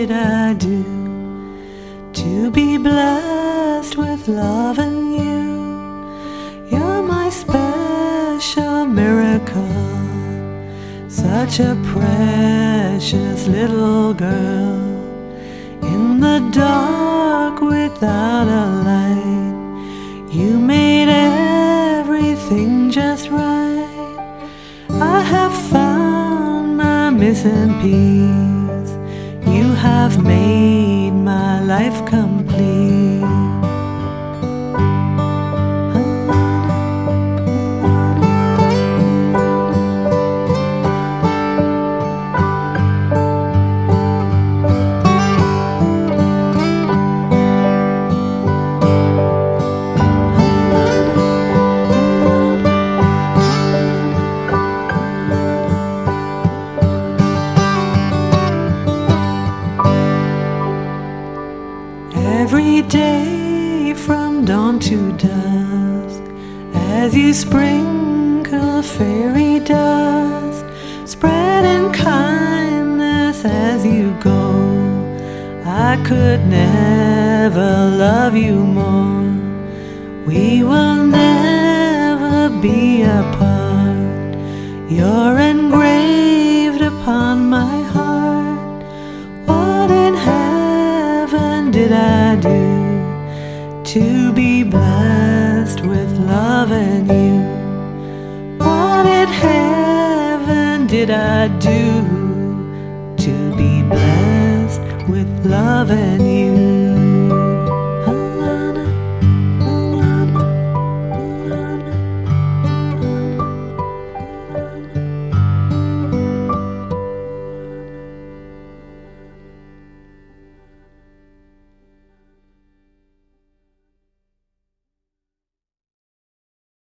did I do to be blessed with loving you? You're my special miracle, such a precious little girl. In the dark without a light, you made everything just right. I have found my missing piece. You have made my life complete. Every day from dawn to dusk, as you sprinkle fairy dust, spreading kindness as you go, I could never love you more. We will never be apart. You're engraved upon my heart. What in heaven did I do to be blessed with loving you? What in heaven did I do to be blessed with loving you?